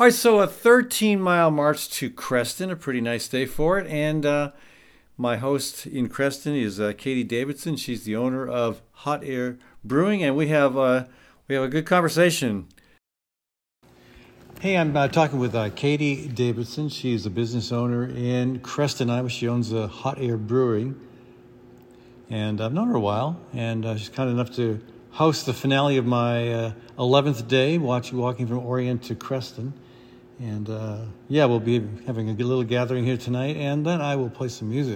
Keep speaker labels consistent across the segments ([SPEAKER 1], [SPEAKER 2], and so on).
[SPEAKER 1] All right, so a 13-mile march to Creston, a pretty nice day for it. And my host in Creston is Katie Davidson. She's the owner of Hot Air Brewing, and we have a good conversation. Hey, I'm talking with Katie Davidson. She's a business owner in Creston, Iowa. She owns Hot Air Brewing, and I've known her a while. And she's kind enough to host the finale of my 11th day, walking from Orient to Creston. And we'll be having a little gathering here tonight, and then I will play some music.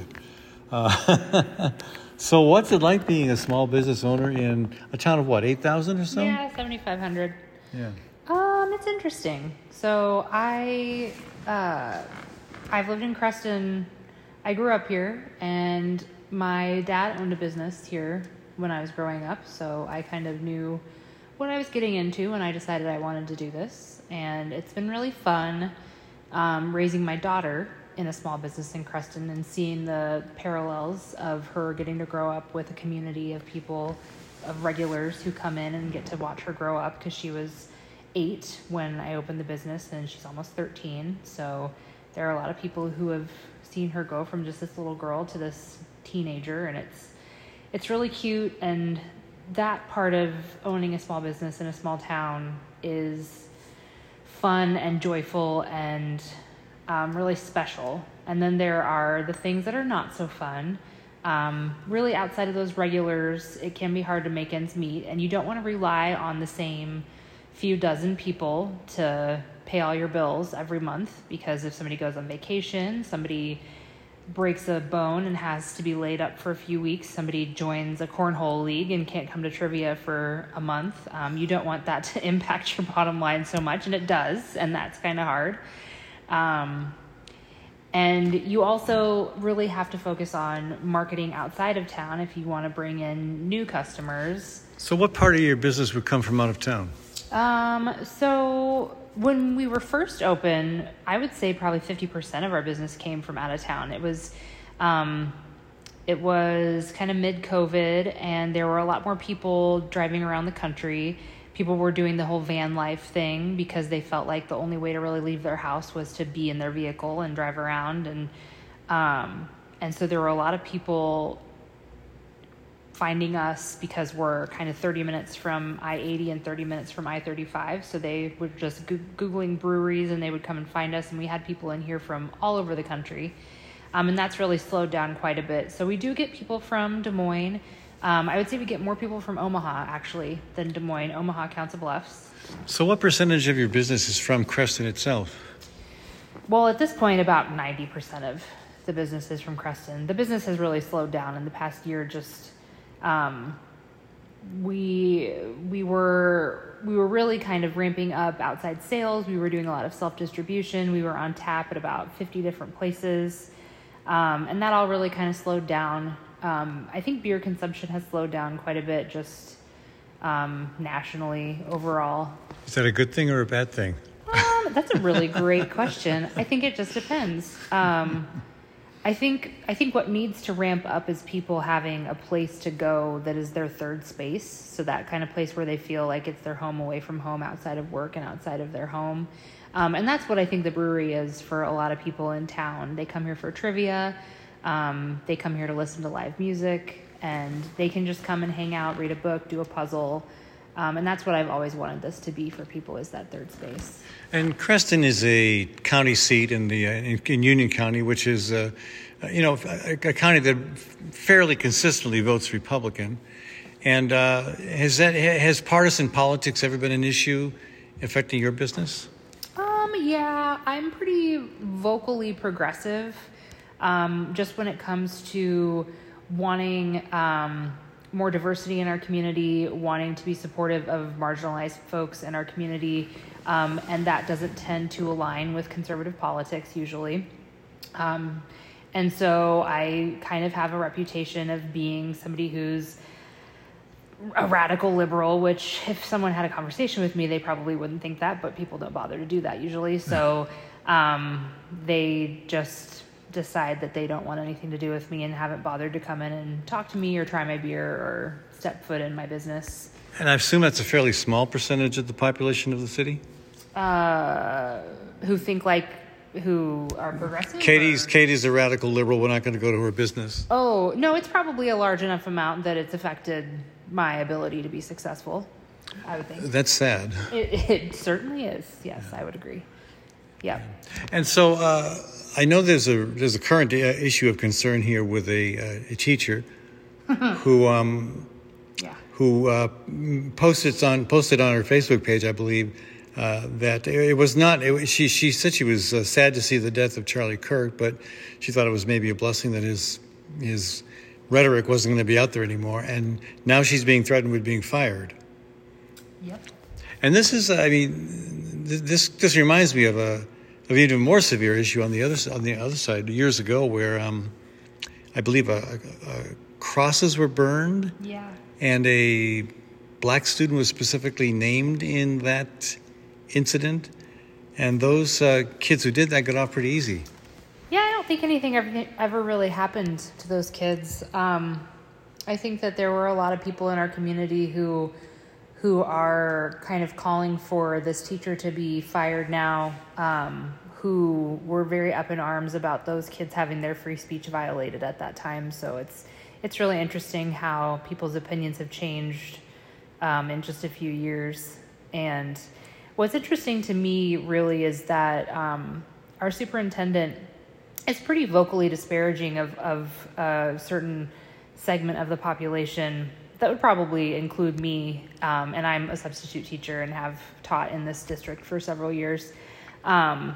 [SPEAKER 1] So what's it like being a small business owner in a town of 8,000 or so?
[SPEAKER 2] Yeah, 7,500.
[SPEAKER 1] Yeah.
[SPEAKER 2] It's interesting. So I've lived in Creston. I grew up here, and my dad owned a business here when I was growing up, so I kind of knew what I was getting into when I decided I wanted to do this. And it's been really fun raising my daughter in a small business in Creston and seeing the parallels of her getting to grow up with a community of people, of regulars who come in and get to watch her grow up, because she was 8 when I opened the business and she's almost 13. So there are a lot of people who have seen her go from just this little girl to this teenager, and it's really cute. And that part of owning a small business in a small town is fun and joyful and really special. And then there are the things that are not so fun. Really outside of those regulars, it can be hard to make ends meet, and you don't want to rely on the same few dozen people to pay all your bills every month, because if somebody goes on vacation, somebody breaks a bone and has to be laid up for a few weeks, somebody joins a cornhole league and can't come to trivia for a month, you don't want that to impact your bottom line so much, and it does, and that's kind of hard. And you also really have to focus on marketing outside of town if you want to bring in new customers.
[SPEAKER 1] So what part of your business would come from out of town?
[SPEAKER 2] So when we were first open, I would say probably 50% of our business came from out of town. It was kind of mid-COVID, and there were a lot more people driving around the country. People were doing the whole van life thing because they felt like the only way to really leave their house was to be in their vehicle and drive around. And so there were a lot of people finding us because we're kind of 30 minutes from I-80 and 30 minutes from I-35. So they were just Googling breweries, and they would come and find us. And we had people in here from all over the country. And that's really slowed down quite a bit. So we do get people from Des Moines. I would say we get more people from Omaha, actually, than Des Moines. Omaha, Council Bluffs.
[SPEAKER 1] So what percentage of your business is from Creston itself?
[SPEAKER 2] Well, at this point, about 90% of the business is from Creston. The business has really slowed down in the past year. Just we were really kind of ramping up outside sales. We were doing a lot of self-distribution. We were on tap at about 50 different places. And that all really kind of slowed down. I think beer consumption has slowed down quite a bit, just nationally overall.
[SPEAKER 1] Is that a good thing or a bad thing?
[SPEAKER 2] That's a really great question. I think it just depends. I think what needs to ramp up is people having a place to go that is their third space. So that kind of place where they feel like it's their home away from home, outside of work and outside of their home. And that's what I think the brewery is for a lot of people in town. They come here for trivia. They come here to listen to live music, and they can just come and hang out, read a book, do a puzzle. And that's what I've always wanted this to be for people, is that third space. And
[SPEAKER 1] Creston is a county seat in Union County, which is a county that fairly consistently votes Republican. And has partisan politics ever been an issue affecting your business?
[SPEAKER 2] Yeah, I'm pretty vocally progressive. Just when it comes to wanting more diversity in our community, wanting to be supportive of marginalized folks in our community, and that doesn't tend to align with conservative politics usually. And so I kind of have a reputation of being somebody who's a radical liberal, which if someone had a conversation with me, they probably wouldn't think that, but people don't bother to do that usually. So they just decide that they don't want anything to do with me and haven't bothered to come in and talk to me or try my beer or step foot in my business.
[SPEAKER 1] And I assume that's a fairly small percentage of the population of the city?
[SPEAKER 2] who think like, who are progressive.
[SPEAKER 1] Katie's a radical liberal. We're not going to go to her business.
[SPEAKER 2] Oh, no, it's probably a large enough amount that it's affected my ability to be successful, I would think.
[SPEAKER 1] That's sad.
[SPEAKER 2] It certainly is. Yes, I would agree. Yeah.
[SPEAKER 1] And so I know there's a current issue of concern here with a teacher who posted on her Facebook page, I believe, that it was not. She said she was sad to see the death of Charlie Kirk, but she thought it was maybe a blessing that his rhetoric wasn't going to be out there anymore. And now she's being threatened with being fired.
[SPEAKER 2] Yep.
[SPEAKER 1] And this is, I mean, this reminds me of an even more severe issue on the other side years ago, where I believe crosses were burned.
[SPEAKER 2] Yeah.
[SPEAKER 1] And a black student was specifically named in that incident, and those kids who did that got off pretty easy.
[SPEAKER 2] Yeah, I don't think anything ever really happened to those kids. I think that there were a lot of people in our community who are kind of calling for this teacher to be fired now, who were very up in arms about those kids having their free speech violated at that time. So it's really interesting how people's opinions have changed in just a few years. And what's interesting to me really is that our superintendent is pretty vocally disparaging of a certain segment of the population. That would probably include me, and I'm a substitute teacher and have taught in this district for several years, and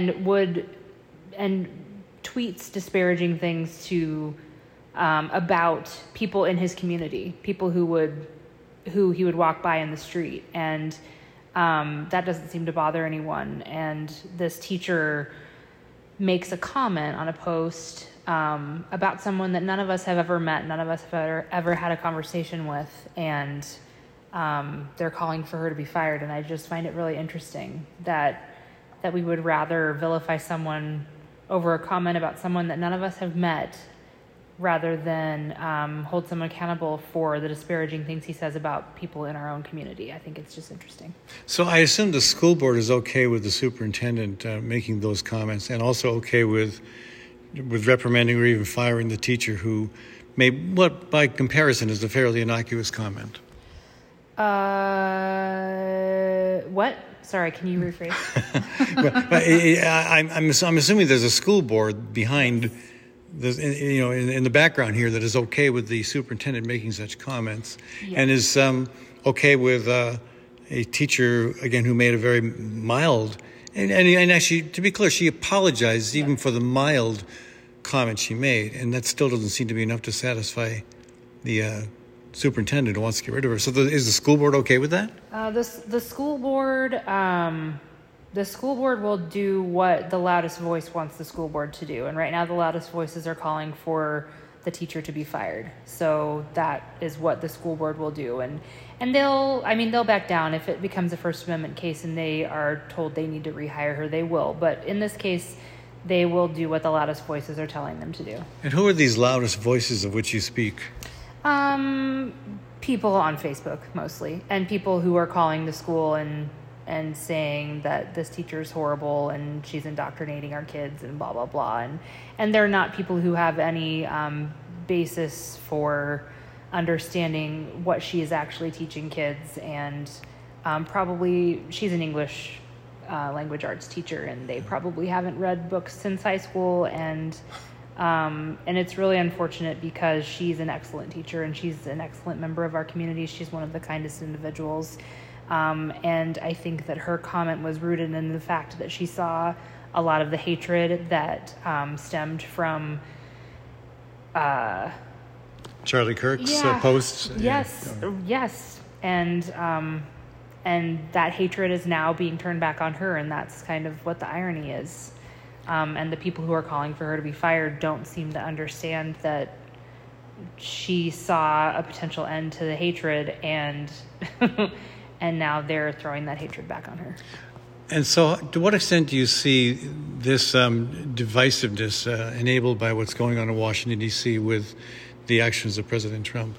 [SPEAKER 2] tweets disparaging things to about people in his community, people who he would walk by in the street, and that doesn't seem to bother anyone. And this teacher makes a comment on a post about someone that none of us have ever met, none of us have ever had a conversation with, and they're calling for her to be fired. And I just find it really interesting that we would rather vilify someone over a comment about someone that none of us have met, rather than hold someone accountable for the disparaging things he says about people in our own community. I think it's just interesting.
[SPEAKER 1] So I assume the school board is okay with the superintendent making those comments, and also okay with reprimanding or even firing the teacher who made what, by comparison, is a fairly innocuous comment.
[SPEAKER 2] What? Sorry, can you rephrase?
[SPEAKER 1] I'm assuming there's a school board behind, in the background here, that is okay with the superintendent making such comments,
[SPEAKER 2] yeah.
[SPEAKER 1] And is okay with a teacher, again, who made a very mild, and actually, to be clear, she apologized even for the mild comment she made, and that still doesn't seem to be enough to satisfy the superintendent who wants to get rid of her. So is the school board okay with that?
[SPEAKER 2] The school board will do what the loudest voice wants the school board to do. And right now the loudest voices are calling for the teacher to be fired. So that is what the school board will do. And they'll back down if it becomes a First Amendment case and they are told they need to rehire her, they will. But in this case, they will do what the loudest voices are telling them to do.
[SPEAKER 1] And who are these loudest voices of which you speak?
[SPEAKER 2] People on Facebook mostly, and people who are calling the school and saying that this teacher is horrible and she's indoctrinating our kids and blah, blah, blah. And they're not people who have any basis for understanding what she is actually teaching kids. And probably she's an English language arts teacher, and they probably haven't read books since high school. And it's really unfortunate because she's an excellent teacher and she's an excellent member of our community. She's one of the kindest individuals. And I think that her comment was rooted in the fact that she saw a lot of the hatred that stemmed from
[SPEAKER 1] Charlie Kirk's posts.
[SPEAKER 2] Yes, and that hatred is now being turned back on her, and that's kind of what the irony is. And the people who are calling for her to be fired don't seem to understand that she saw a potential end to the hatred, and and now they're throwing that hatred back on her.
[SPEAKER 1] And so to what extent do you see this divisiveness enabled by what's going on in Washington, D.C. with the actions of President Trump?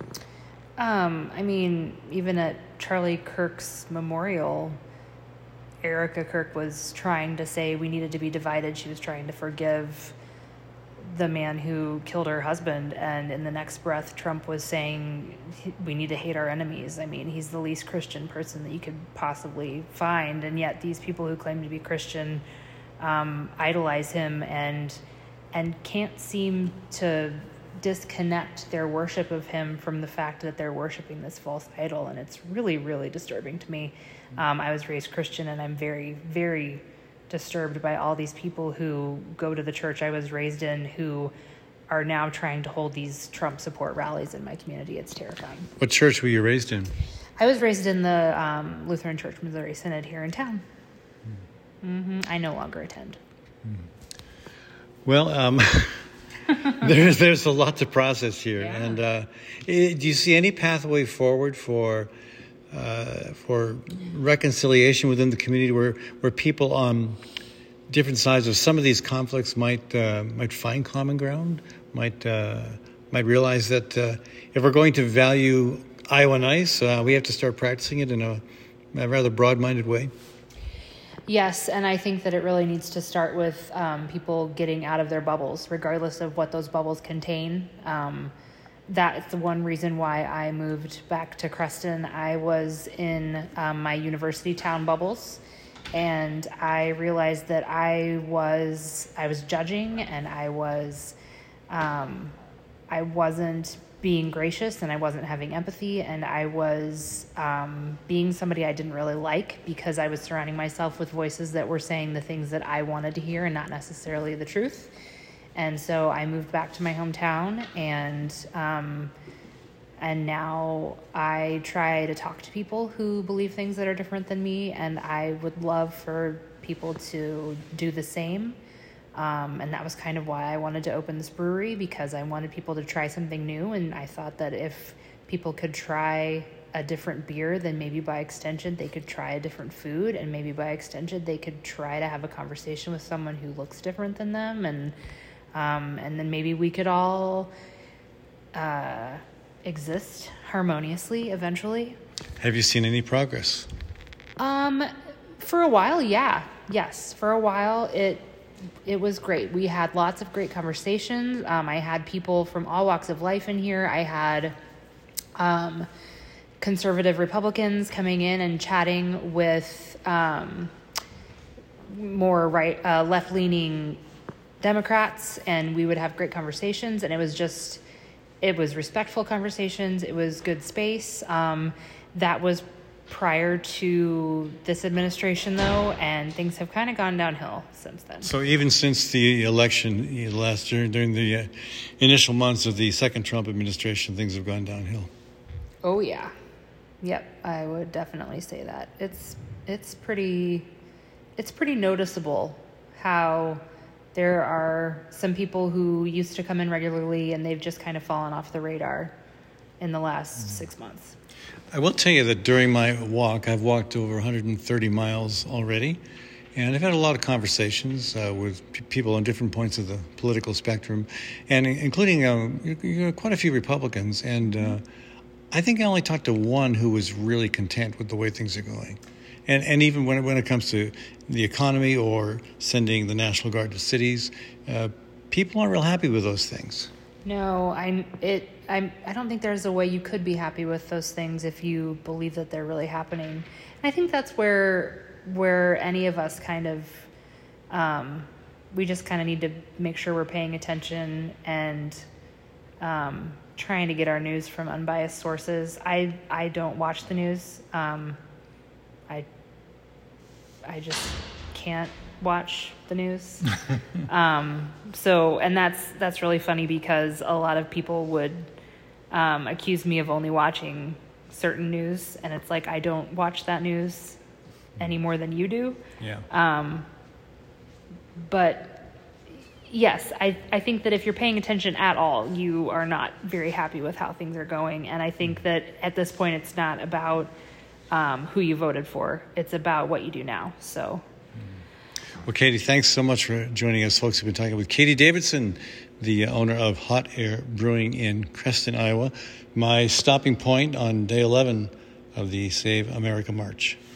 [SPEAKER 2] Even at Charlie Kirk's memorial, Erica Kirk was trying to say we needed to be divided, she was trying to forgive the man who killed her husband, and in the next breath Trump was saying we need to hate our enemies. I mean, he's the least Christian person that you could possibly find, and yet these people who claim to be Christian idolize him and can't seem to disconnect their worship of him from the fact that they're worshiping this false idol, and it's really, really disturbing to me. I was raised Christian, and I'm very, very disturbed by all these people who go to the church I was raised in who are now trying to hold these Trump support rallies in my community. It's terrifying.
[SPEAKER 1] What church were you raised in?
[SPEAKER 2] I was raised in the Lutheran Church Missouri Synod here in town. I no longer attend.
[SPEAKER 1] Well, there's a lot to process here.
[SPEAKER 2] Yeah.
[SPEAKER 1] And do you see any pathway forward for reconciliation within the community where people on different sides of some of these conflicts might find common ground, might realize that if we're going to value Iowa nice, we have to start practicing it in a rather broad-minded way?
[SPEAKER 2] Yes, and I think that it really needs to start with people getting out of their bubbles, regardless of what those bubbles contain. That's the one reason why I moved back to Creston. I was in my university town bubbles, and I realized that I was judging, and I wasn't being gracious, and I wasn't having empathy, and I was being somebody I didn't really like because I was surrounding myself with voices that were saying the things that I wanted to hear and not necessarily the truth. And so I moved back to my hometown, and now I try to talk to people who believe things that are different than me, and I would love for people to do the same. And that was kind of why I wanted to open this brewery, because I wanted people to try something new, and I thought that if people could try a different beer, then maybe by extension they could try a different food, and maybe by extension they could try to have a conversation with someone who looks different than them, and then maybe we could all exist harmoniously eventually.
[SPEAKER 1] Have you seen any progress?
[SPEAKER 2] For a while, yeah. Yes, for a while it was great. We had lots of great conversations. I had people from all walks of life in here. I had conservative Republicans coming in and chatting with more left-leaning Democrats, and we would have great conversations, and it was respectful conversations. It was good space. That was prior to this administration, though, and things have kind of gone downhill since then.
[SPEAKER 1] So even since the election during the initial months of the second Trump administration, things have gone downhill.
[SPEAKER 2] Oh yeah, yep, I would definitely say that. It's pretty noticeable how there are some people who used to come in regularly, and they've just kind of fallen off the radar in the last 6 months.
[SPEAKER 1] I will tell you that during my walk, I've walked over 130 miles already, and I've had a lot of conversations with people on different points of the political spectrum, and including quite a few Republicans. And I think I only talked to one who was really content with the way things are going. And even when it comes to the economy or sending the National Guard to cities, people aren't real happy with those things.
[SPEAKER 2] No, I don't think there's a way you could be happy with those things if you believe that they're really happening. And I think that's where any of us kind of, we just kind of need to make sure we're paying attention and trying to get our news from unbiased sources. I don't watch the news. I just can't watch the news. And that's really funny, because a lot of people would accuse me of only watching certain news, and it's like I don't watch that news any more than you do.
[SPEAKER 1] Yeah.
[SPEAKER 2] But yes, I think that if you're paying attention at all, you are not very happy with how things are going. And I think that at this point, it's not about who you voted for. It's about what you do now. So.
[SPEAKER 1] Well, Katie, thanks so much for joining us, folks. We've been talking with Katie Davidson, the owner of Hot Air Brewing in Creston, Iowa. My stopping point on day 11 of the Save America March.